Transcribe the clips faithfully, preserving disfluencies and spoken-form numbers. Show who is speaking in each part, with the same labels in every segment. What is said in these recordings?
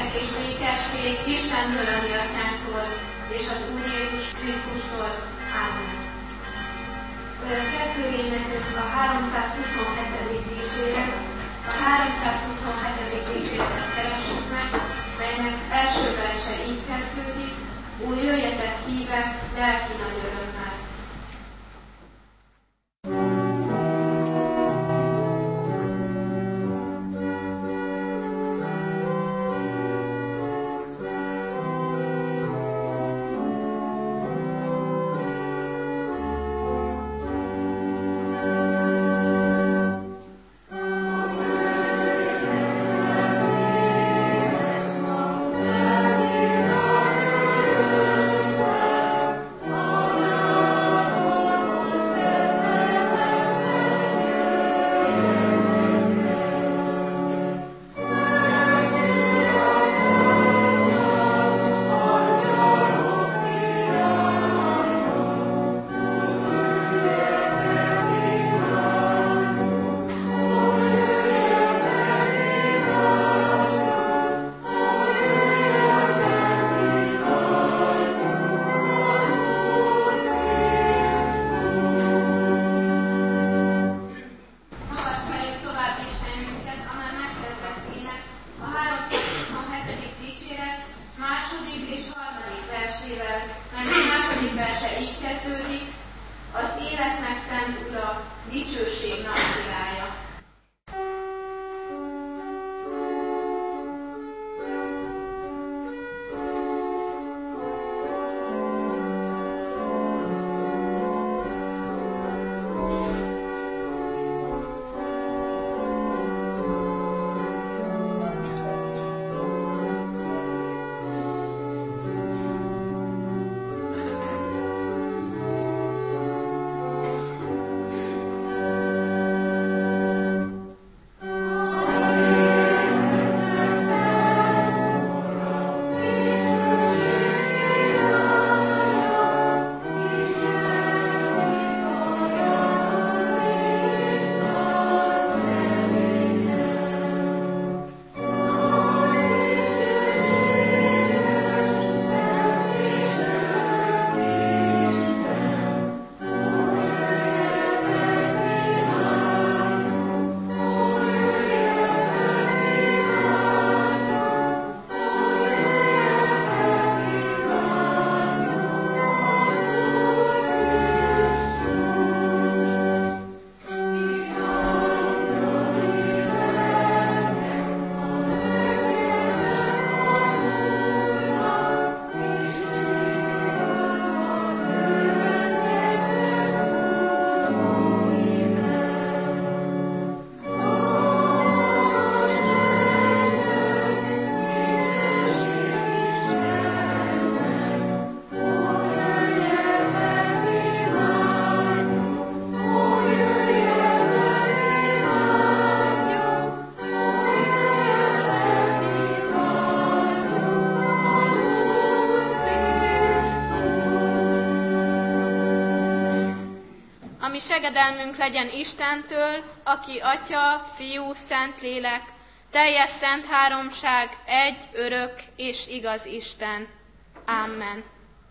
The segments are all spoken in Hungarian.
Speaker 1: békesség és békesség Istentől, ami Atyánktól, és az Úr Jézus Krisztustól. Ámen. Kettő énekünk a háromszázhuszonhetedik dicséret, a háromszázhuszonhetedik dicséretet keressük meg, melynek első verse így kezdődik: Ó, jöjjetek hívek, lelki nagy örömmel.
Speaker 2: Ami segedelmünk legyen Istentől, aki Atya, Fiú, Szentlélek, teljes szent háromság, egy, örök és igaz Isten. Amen.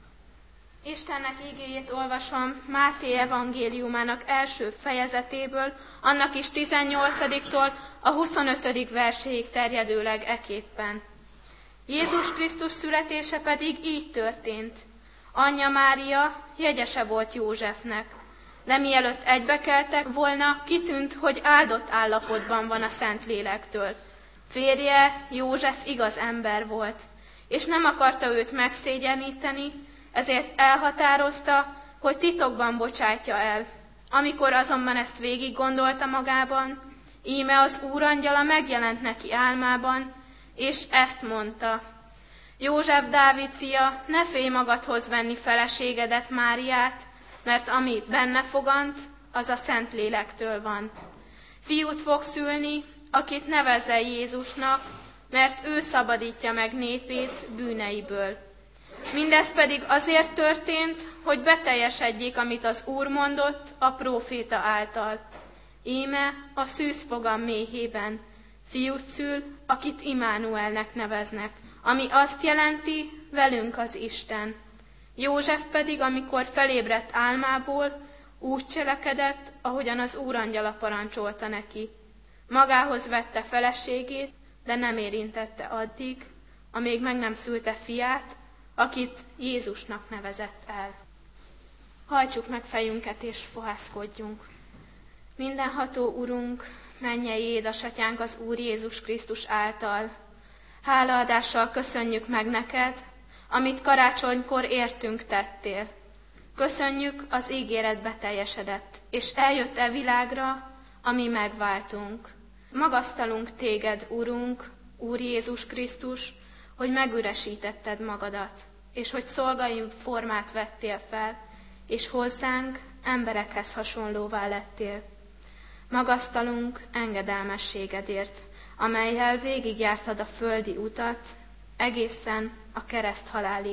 Speaker 2: Istennek igéjét olvasom Máté evangéliumának első fejezetéből, annak is tizennyolcadiktól a huszonötödik verséig terjedőleg eképpen. Jézus Krisztus születése pedig így történt. Anyja Mária jegyese volt Józsefnek, de mielőtt egybekeltek volna, kitűnt, hogy áldott állapotban van a Szentlélektől. Férje, József igaz ember volt, és nem akarta őt megszégyeníteni, ezért elhatározta, hogy titokban bocsátja el. Amikor azonban ezt végig gondolta magában, íme az úrangyala megjelent neki álmában, és ezt mondta: József, Dávid fia, ne félj magadhoz venni feleségedet, Máriát, mert ami benne fogant, az a Szentlélektől van. Fiút fog szülni, akit nevezzel Jézusnak, mert ő szabadítja meg népét bűneiből. Mindez pedig azért történt, hogy beteljesedjék, amit az Úr mondott a próféta által. Íme a szűzfogam méhében fiút szül, akit Immanuelnek neveznek, ami azt jelenti, velünk az Isten. József pedig, amikor felébredt álmából, úgy cselekedett, ahogyan az úrangyala parancsolta neki. Magához vette feleségét, de nem érintette addig, amíg meg nem szülte fiát, akit Jézusnak nevezett el. Hajtsuk meg fejünket és fohászkodjunk. Mindenható Urunk, mennyei édesatyánk az Úr Jézus Krisztus által. Hálaadással köszönjük meg neked, amit karácsonykor értünk tettél. Köszönjük, az ígéret beteljesedett, és eljött e világra, ami megváltunk. Magasztalunk téged, Urunk, Úr Jézus Krisztus, hogy megüresítetted magadat, és hogy szolgai formát vettél fel, és hozzánk, emberekhez hasonlóvá lettél. Magasztalunk engedelmességedért, amellyel végigjártad a földi utat, egészen a kereszthalálig.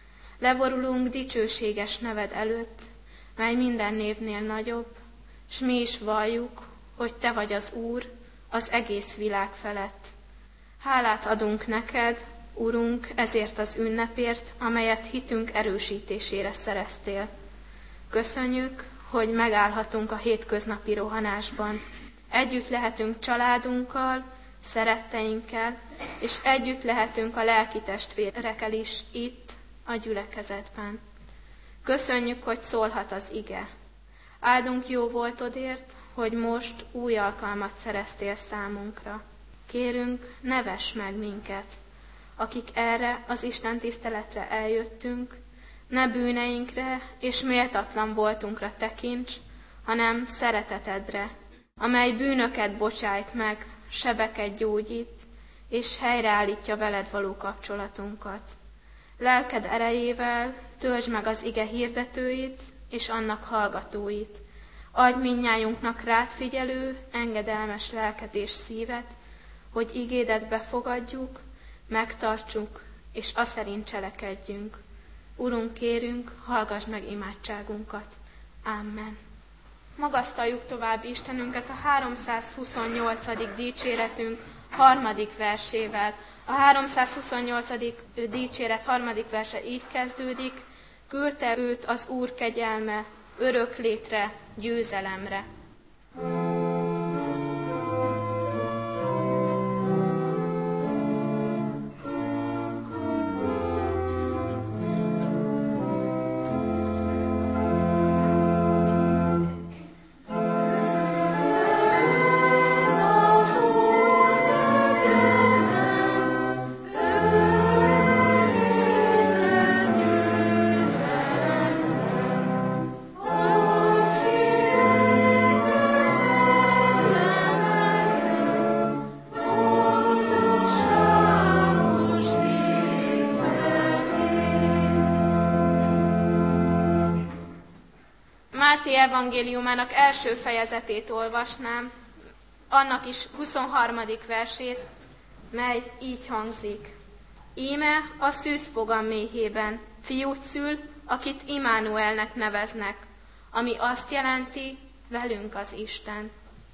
Speaker 2: Leborulunk dicsőséges neved előtt, mely minden névnél nagyobb, s mi is valljuk, hogy te vagy az Úr az egész világ felett. Hálát adunk neked, Urunk, ezért az ünnepért, amelyet hitünk erősítésére szereztél. Köszönjük, hogy megállhatunk a hétköznapi rohanásban. Együtt lehetünk családunkkal, szeretteinkkel, és együtt lehetünk a lelki testvérekkel is itt, a gyülekezetben. Köszönjük, hogy szólhat az ige. Áldunk jó voltodért, hogy most új alkalmat szereztél számunkra. Kérünk, ne vess meg minket, akik erre az Isten tiszteletre eljöttünk, ne bűneinkre és méltatlan voltunkra tekints, hanem szeretetedre, amely bűnöket bocsájt meg, sebeket gyógyít, és helyreállítja veled való kapcsolatunkat. Lelked erejével töltsd meg az ige hirdetőit és annak hallgatóit. Adj mindnyájunknak rád figyelő, engedelmes lelket és szívet, hogy igédet befogadjuk, megtartsuk, és aszerint cselekedjünk. Urunk, kérünk, hallgass meg imádságunkat. Amen. Magasztaljuk tovább Istenünket a háromszázhuszonnyolcadik dicséretünk harmadik versével. A háromszázhuszonnyolcadik dicséret harmadik verse így kezdődik: küldte őt az Úr kegyelme, örök létre, győzelemre. Máté evangéliumának első fejezetét olvasnám, annak is huszonharmadik versét, mely így hangzik. Íme a szűzfogam méhében fiút szül, akit Immanuelnek neveznek, ami azt jelenti, velünk az Isten.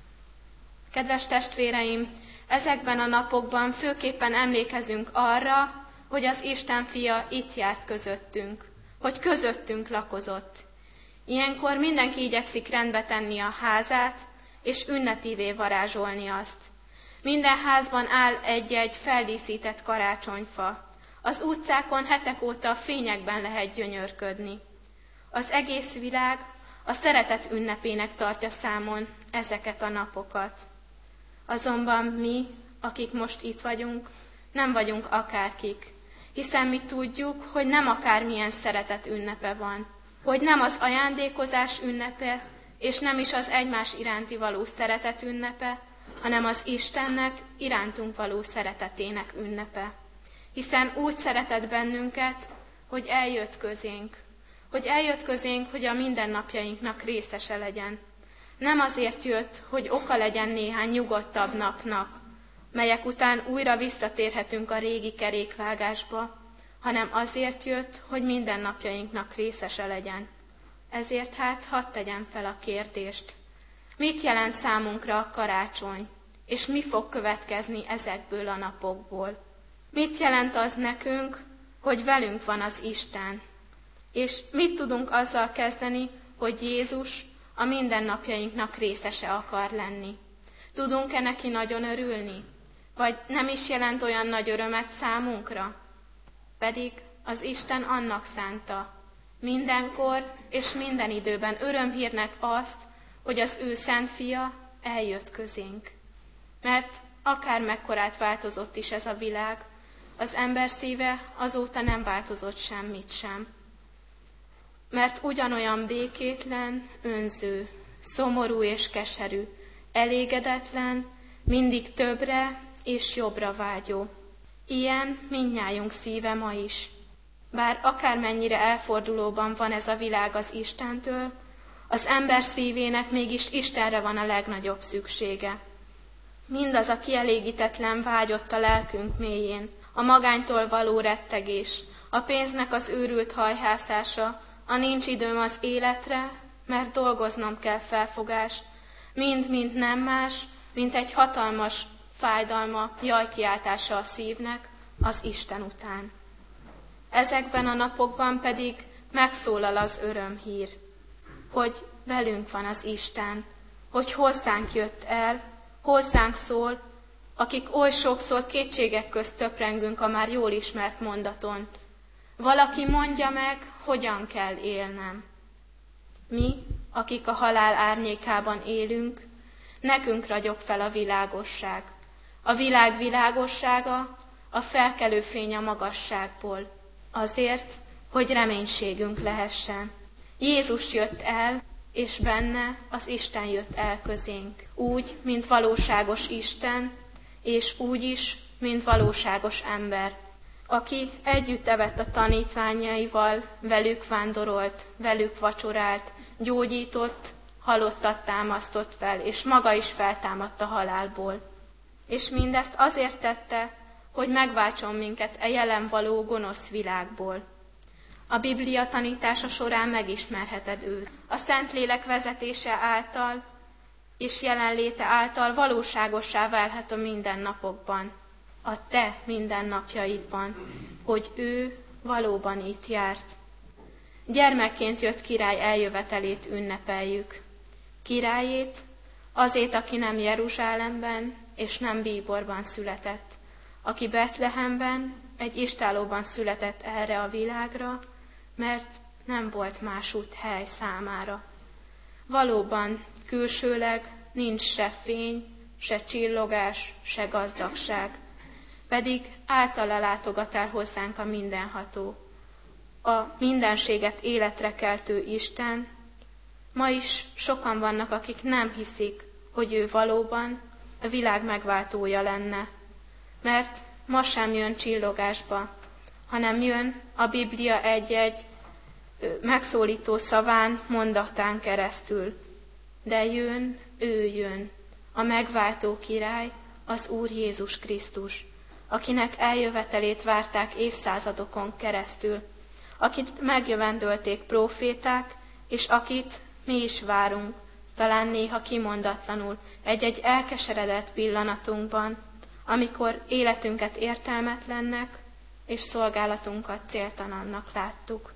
Speaker 2: Kedves testvéreim, ezekben a napokban főképpen emlékezünk arra, hogy az Isten fia itt járt közöttünk, hogy közöttünk lakozott. Ilyenkor mindenki igyekszik rendbe tenni a házát, és ünnepivé varázsolni azt. Minden házban áll egy-egy feldíszített karácsonyfa. Az utcákon hetek óta a fényekben lehet gyönyörködni. Az egész világ a szeretet ünnepének tartja számon ezeket a napokat. Azonban mi, akik most itt vagyunk, nem vagyunk akárkik, hiszen mi tudjuk, hogy nem akármilyen szeretet ünnepe van, hogy nem az ajándékozás ünnepe, és nem is az egymás iránti való szeretet ünnepe, hanem az Istennek irántunk való szeretetének ünnepe. Hiszen úgy szeretett bennünket, hogy eljött közénk, hogy eljött közénk, hogy a mindennapjainknak részese legyen. Nem azért jött, hogy oka legyen néhány nyugodtabb napnak, melyek után újra visszatérhetünk a régi kerékvágásba, hanem azért jött, hogy mindennapjainknak részese legyen. Ezért hát hadd tegyem fel a kérdést. Mit jelent számunkra a karácsony, és mi fog következni ezekből a napokból? Mit jelent az nekünk, hogy velünk van az Isten? És mit tudunk azzal kezdeni, hogy Jézus a mindennapjainknak részese akar lenni? Tudunk-e neki nagyon örülni? Vagy nem is jelent olyan nagy örömet számunkra? Pedig az Isten annak szánta, mindenkor és minden időben örömhírnek azt, hogy az ő szent fia eljött közénk. Mert akár mekkorát változott is ez a világ, az ember szíve azóta nem változott semmit sem. Mert ugyanolyan békétlen, önző, szomorú és keserű, elégedetlen, mindig többre és jobbra vágyó. Ilyen mindnyájunk szíve ma is. Bár akármennyire elfordulóban van ez a világ az Istentől, az ember szívének mégis Istenre van a legnagyobb szüksége. Mindaz a kielégítetlen vágyott a lelkünk mélyén, a magánytól való rettegés, a pénznek az őrült hajhászása, a nincs időm az életre, mert dolgoznom kell felfogás, mind-mind nem más, mint egy hatalmas fájdalma, jajkiáltása a szívnek az Isten után. Ezekben a napokban pedig megszólal az örömhír, hogy velünk van az Isten, hogy hozzánk jött el, hozzánk szól, akik oly sokszor kétségek közt töprengünk a már jól ismert mondaton. Valaki mondja meg, hogyan kell élnem. Mi, akik a halál árnyékában élünk, nekünk ragyog fel a világosság. A világ világossága, a felkelő fény a magasságból, azért, hogy reménységünk lehessen. Jézus jött el, és benne az Isten jött el közénk, úgy, mint valóságos Isten, és úgy is, mint valóságos ember, aki együtt evett a tanítványaival, velük vándorolt, velük vacsorált, gyógyított, halottat támasztott fel, és maga is feltámadt a halálból. És mindezt azért tette, hogy megváltson minket e jelen való gonosz világból. A Biblia tanítása során megismerheted őt. A Szentlélek vezetése által és jelenléte által valóságossá válhat a mindennapokban, a te mindennapjaidban, hogy ő valóban itt járt. Gyermekként jött király eljövetelét ünnepeljük. Királyét, azét, aki nem Jeruzsálemben és nem Bíborban született, aki Betlehemben, egy istállóban született erre a világra, mert nem volt másút hely számára. Valóban külsőleg nincs se fény, se csillogás, se gazdagság, pedig általa látogat el hozzánk a mindenható, a mindenséget életre keltő Isten. Ma is sokan vannak, akik nem hiszik, hogy ő valóban a világ megváltója lenne, mert ma sem jön csillogásba, hanem jön a Biblia egy-egy megszólító szaván, mondatán keresztül. De jön, ő jön, a megváltó király, az Úr Jézus Krisztus, akinek eljövetelét várták évszázadokon keresztül, akit megjövendölték próféták, és akit mi is várunk, talán néha kimondatlanul, egy-egy elkeseredett pillanatunkban, amikor életünket értelmetlennek és szolgálatunkat céltalannak láttuk.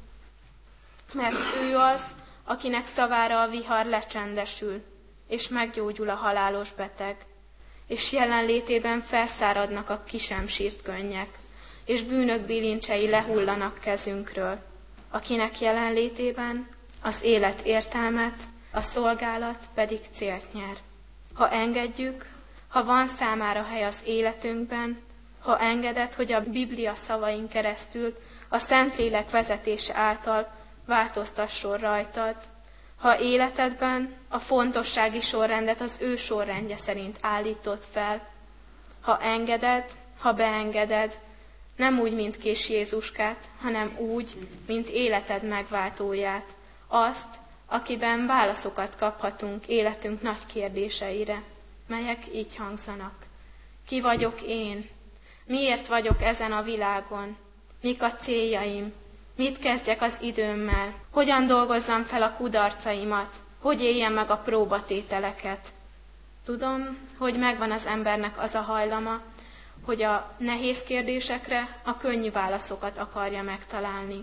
Speaker 2: Mert ő az, akinek szavára a vihar lecsendesül, és meggyógyul a halálos beteg, és jelenlétében felszáradnak a ki sem sírt könnyek, és bűnök bilincsei lehullanak kezünkről, akinek jelenlétében az élet értelmet, a szolgálat pedig célt nyer. Ha engedjük, ha van számára hely az életünkben, ha engeded, hogy a Biblia szavain keresztül, a Szentlélek vezetése által változtasson rajtad, ha életedben a fontossági sorrendet az ő sorrendje szerint állítod fel, ha engeded, ha beengeded, nem úgy, mint kis Jézuskát, hanem úgy, mint életed megváltóját, azt, akiben válaszokat kaphatunk életünk nagy kérdéseire, melyek így hangzanak. Ki vagyok én? Miért vagyok ezen a világon? Mik a céljaim? Mit kezdjek az időmmel? Hogyan dolgozzam fel a kudarcaimat? Hogy éljem meg a próbatételeket? Tudom, hogy megvan az embernek az a hajlama, hogy a nehéz kérdésekre a könnyű válaszokat akarja megtalálni.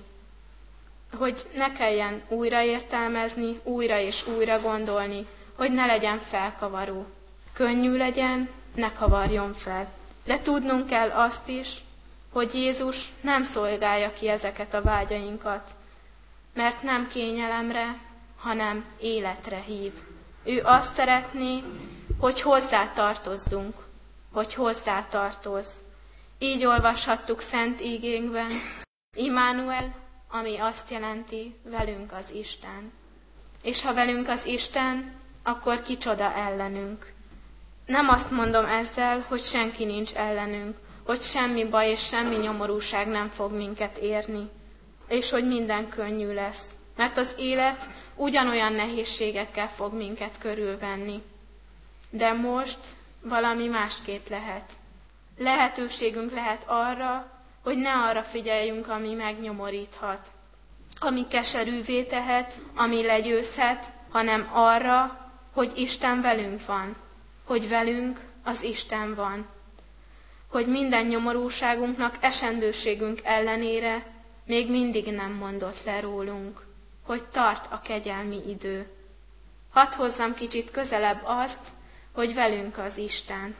Speaker 2: Hogy ne kelljen újra értelmezni, újra és újra gondolni, hogy ne legyen felkavaró. Könnyű legyen, ne kavarjon fel. De tudnunk kell azt is, hogy Jézus nem szolgálja ki ezeket a vágyainkat, mert nem kényelemre, hanem életre hív. Ő azt szeretné, hogy hozzá tartozzunk, hogy hozzá tartozz. Így olvashattuk Szent Ígénkben, Immanuel, ami azt jelenti, velünk az Isten. És ha velünk az Isten, akkor kicsoda ellenünk. Nem azt mondom ezzel, hogy senki nincs ellenünk, hogy semmi baj és semmi nyomorúság nem fog minket érni, és hogy minden könnyű lesz, mert az élet ugyanolyan nehézségekkel fog minket körülvenni. De most valami másképp lehet. Lehetőségünk lehet arra, hogy ne arra figyeljünk, ami megnyomoríthat, ami keserűvé tehet, ami legyőzhet, hanem arra, hogy Isten velünk van, hogy velünk az Isten van, hogy minden nyomorúságunknak, esendőségünk ellenére még mindig nem mondott le rólunk, hogy tart a kegyelmi idő. Hadd hozzam kicsit közelebb azt, hogy velünk az Isten.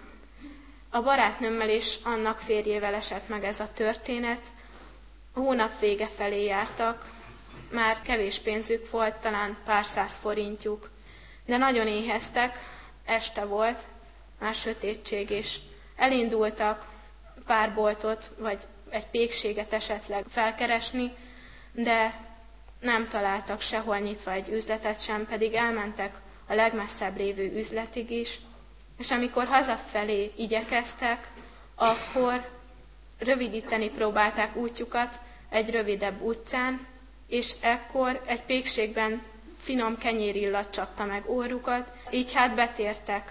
Speaker 2: A barátnőmmel és annak férjével esett meg ez a történet. A hónap vége felé jártak, már kevés pénzük volt, talán pár száz forintjuk, de nagyon éheztek, este volt, már sötétség, és elindultak pár boltot, vagy egy pékséget esetleg felkeresni, de nem találtak sehol nyitva egy üzletet sem, pedig elmentek a legmesszebb lévő üzletig is, és amikor hazafelé igyekeztek, akkor rövidíteni próbálták útjukat egy rövidebb utcán, és ekkor egy pékségben finom kenyérillat csapta meg orrukat, így hát betértek.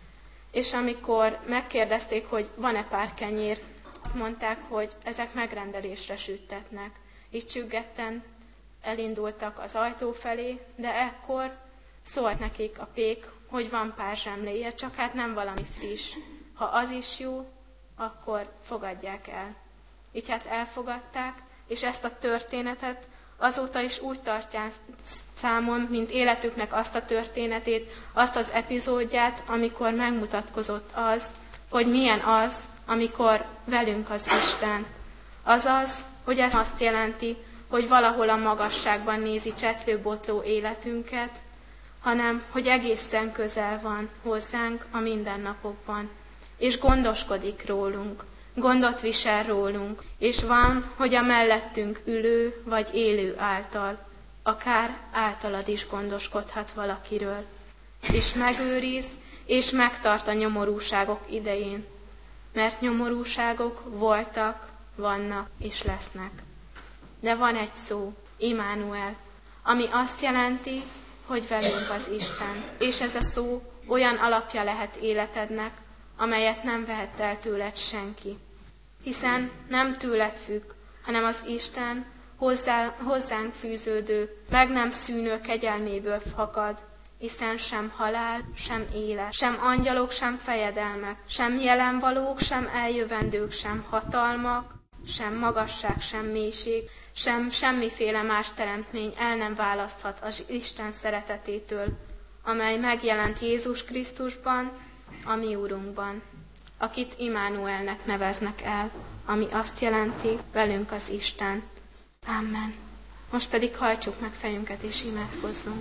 Speaker 2: És amikor megkérdezték, hogy van-e pár kenyér, mondták, hogy ezek megrendelésre süttetnek. Így csüggetten elindultak az ajtó felé, de ekkor szólt nekik a pék, hogy van pár zsemléje, csak hát nem valami friss. Ha az is jó, akkor fogadják el. Így hát elfogadták, és ezt a történetet azóta is úgy tartják számon, mint életüknek azt a történetét, azt az epizódját, amikor megmutatkozott az, hogy milyen az, amikor velünk az Isten. Azaz, hogy ez azt jelenti, hogy valahol a magasságban nézi csetlőbotló életünket, hanem hogy egészen közel van hozzánk a mindennapokban, és gondoskodik rólunk, gondot visel rólunk, és van, hogy a mellettünk ülő vagy élő által, akár általad is gondoskodhat valakiről, és megőriz, és megtart a nyomorúságok idején, mert nyomorúságok voltak, vannak és lesznek. De van egy szó, Immanuel, ami azt jelenti, hogy velünk az Isten. És ez a szó olyan alapja lehet életednek, amelyet nem vehet el tőled senki. Hiszen nem tőled függ, hanem az Isten hozzá, hozzánk fűződő, meg nem szűnő kegyelméből fakad, hiszen sem halál, sem élet, sem angyalok, sem fejedelmek, sem jelenvalók, sem eljövendők, sem hatalmak, sem magasság, sem mélység, sem semmiféle más teremtmény el nem választhat az Isten szeretetétől, amely megjelent Jézus Krisztusban, a mi Urunkban, akit Immanuelnek neveznek el, ami azt jelenti, velünk az Isten. Amen. Most pedig hajtsuk meg fejünket és imádkozzunk.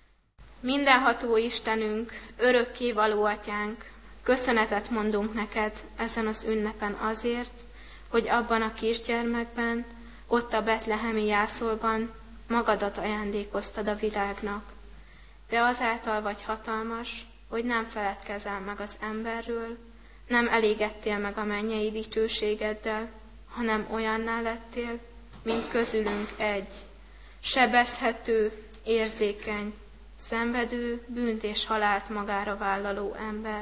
Speaker 2: Mindenható Istenünk, örökkévaló Atyánk, köszönetet mondunk neked ezen az ünnepen azért, hogy abban a kisgyermekben, ott a betlehemi jászolban magadat ajándékoztad a világnak. De azáltal vagy hatalmas, hogy nem feledkezel meg az emberről, nem elégettél meg a mennyei dicsőségeddel, hanem olyanná lettél, mint közülünk egy, sebezhető, érzékeny, szenvedő, bűnt és halált magára vállaló ember.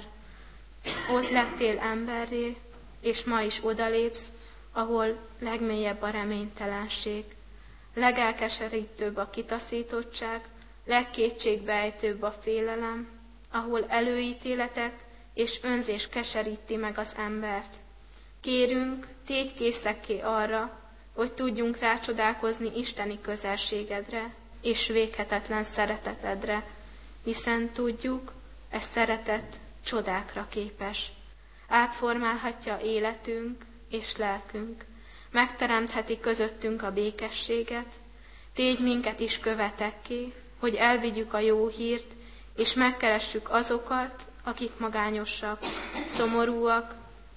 Speaker 2: Ott lettél emberré, és ma is odalépsz, ahol legmélyebb a reménytelenség, legelkeserítőbb a kitaszítottság, legkétségbeejtőbb a félelem, ahol előítéletek és önzés keseríti meg az embert. Kérünk, tégy készekké arra, hogy tudjunk rácsodálkozni isteni közelségedre és véghetetlen szeretetedre, hiszen tudjuk, ez szeretet csodákra képes. Átformálhatja életünk és lelkünk, megteremtheti közöttünk a békességet, tégy minket is követekké, hogy elvigyük a jó hírt, és megkeressük azokat, akik magányosak, szomorúak,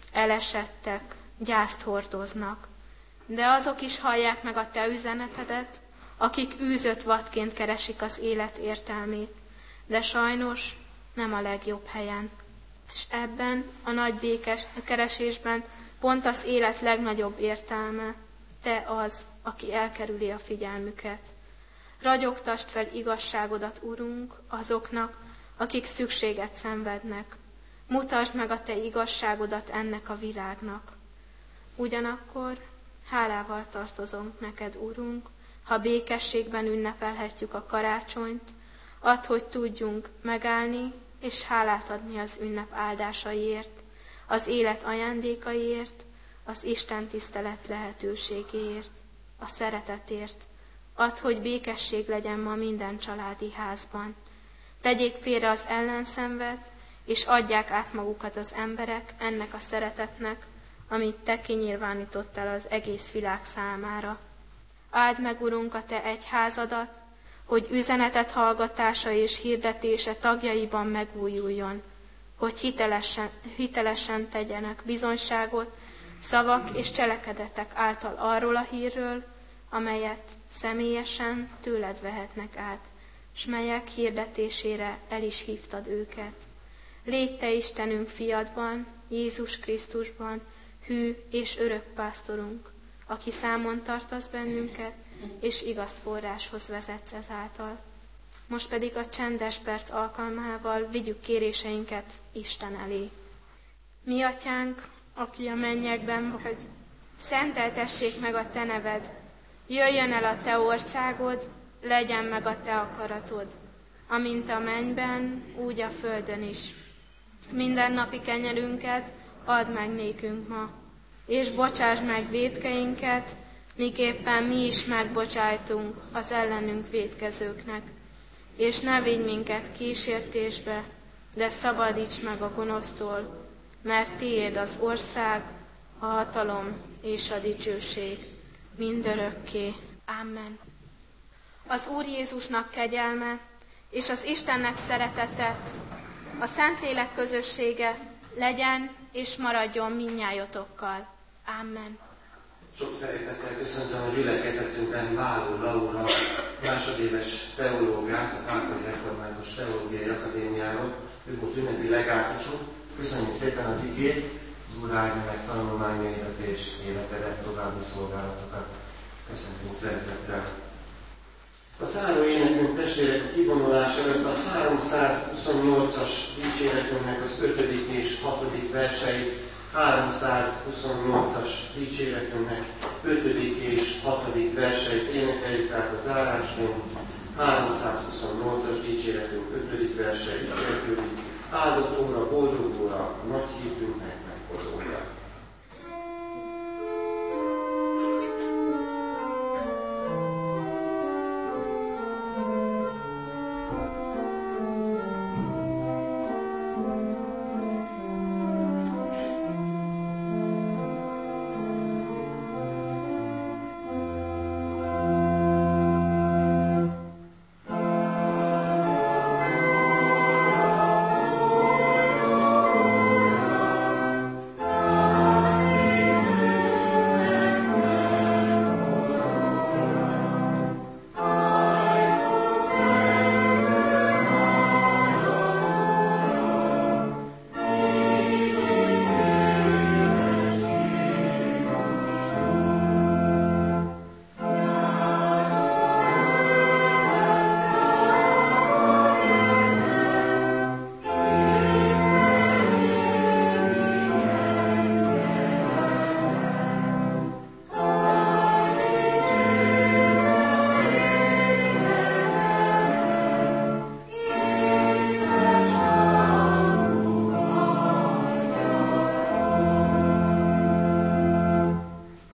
Speaker 2: elesettek, gyászt hordoznak. De azok is hallják meg a te üzenetedet, akik űzött vadként keresik az élet értelmét, de sajnos nem a legjobb helyen. És ebben a nagy békes keresésben pont az élet legnagyobb értelme, te az, aki elkerüli a figyelmüket. Ragyogtasd fel igazságodat, Urunk, azoknak, akik szükséget szenvednek. Mutasd meg a te igazságodat ennek a világnak. Ugyanakkor hálával tartozunk neked, Urunk, ha békességben ünnepelhetjük a karácsonyt, add, hogy tudjunk megállni és hálát adni az ünnep áldásaiért, az élet ajándékaiért, az Isten tisztelet lehetőségéért, a szeretetért. Add, hogy békesség legyen ma minden családi házban. Tegyék félre az ellenszenvet, és adják át magukat az emberek ennek a szeretetnek, amit te kinyilvánítottál az egész világ számára. Áld meg, Urunk, a te egyházadat, hogy üzenetet hallgatása és hirdetése tagjaiban megújuljon, hogy hitelesen, hitelesen tegyenek bizonyságot szavak és cselekedetek által arról a hírről, amelyet személyesen tőled vehetnek át, s melyek hirdetésére el is hívtad őket. Légy te Istenünk fiadban, Jézus Krisztusban, hű és örök pásztorunk, aki számon tartasz bennünket, és igaz forráshoz vezetsz ezáltal. Most pedig a csendes perc alkalmával vigyük kéréseinket Isten elé. Mi, Atyánk, aki a mennyekben vagy, szenteltessék meg a te neved, jöjjön el a te országod, legyen meg a te akaratod, amint a mennyben, úgy a földön is. Mindennapi kenyerünket add meg nékünk ma, és bocsásd meg vétkeinket, miképpen mi is megbocsájtunk az ellenünk vétkezőknek. És ne vigy minket kísértésbe, de szabadíts meg a gonosztól, mert tiéd az ország, a hatalom és a dicsőség mindörökké. Amen. Az Úr Jézusnak kegyelme és az Istennek szeretete, a Szentlélek közössége legyen és maradjon mindnyájotokkal. Amen.
Speaker 3: Sok szeretettel köszöntöm a gyülekezetünkben Váló Laura, másodéves teológiát, a Pápai Református Teológiai Akadémiáról. Ő volt ünnepi legátusunk. Köszönjük szépen az igét, az Úr áldja meg tanulmányaidat és életedet, további szolgálatokat. Köszöntünk szeretettel. A záró énekünk, testvérek, a kivonulás előtt a háromszázhuszonnyolcas dicséretünknek az ötödik és hatodik versei, háromszázhuszonnyolcas dicséretünknek ötödik és hatodik verseit énekeljük, tehát a zárásként háromszázhuszonnyolcas dicséretünk ötödik verseit kezdődik. Áldott óra, boldog óra, nagy hívünknek meghozója.